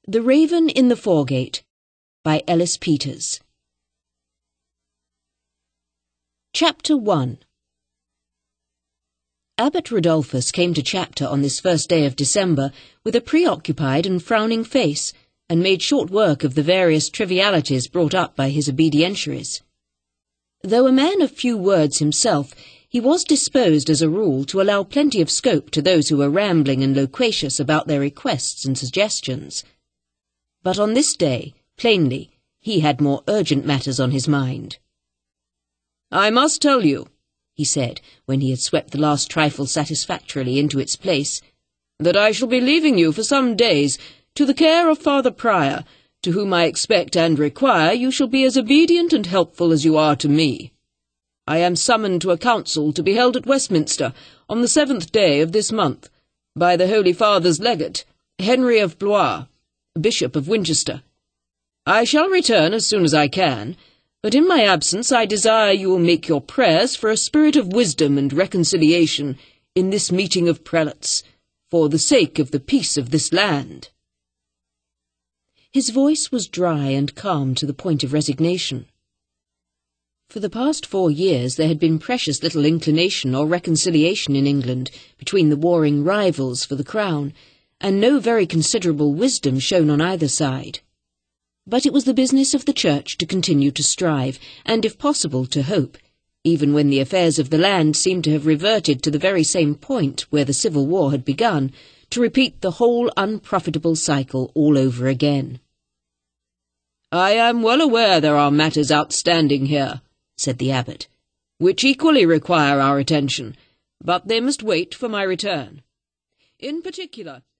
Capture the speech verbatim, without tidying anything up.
The Raven in the Foregate by Ellis Peters. Chapter one. Abbot Rodolphus came to chapter on this first day of December with a preoccupied and frowning face, and made short work of the various trivialities brought up by his obedientiaries. Though a man of few words himself, he was disposed as a rule to allow plenty of scope to those who were rambling and loquacious about their requests and suggestions. But on this day, plainly, he had more urgent matters on his mind. "I must tell you," he said, when he had swept the last trifle satisfactorily into its place, "that I shall be leaving you for some days to the care of Father Prior, to whom I expect and require you shall be as obedient and helpful as you are to me. I am summoned to a council to be held at Westminster on the seventh day of this month, by the Holy Father's legate, Henry of Blois, Bishop of Winchester. I shall return as soon as I can, but in my absence I desire you will make your prayers for a spirit of wisdom and reconciliation in this meeting of prelates, for the sake of the peace of this land." His voice was dry and calm to the point of resignation. For the past four years there had been precious little inclination or reconciliation in England between the warring rivals for the crown, and no very considerable wisdom shown on either side. But it was the business of the Church to continue to strive, and if possible to hope, even when the affairs of the land seemed to have reverted to the very same point where the civil war had begun, to repeat the whole unprofitable cycle all over again. "I am well aware there are matters outstanding here," said the abbot, "which equally require our attention, but they must wait for my return. In particular,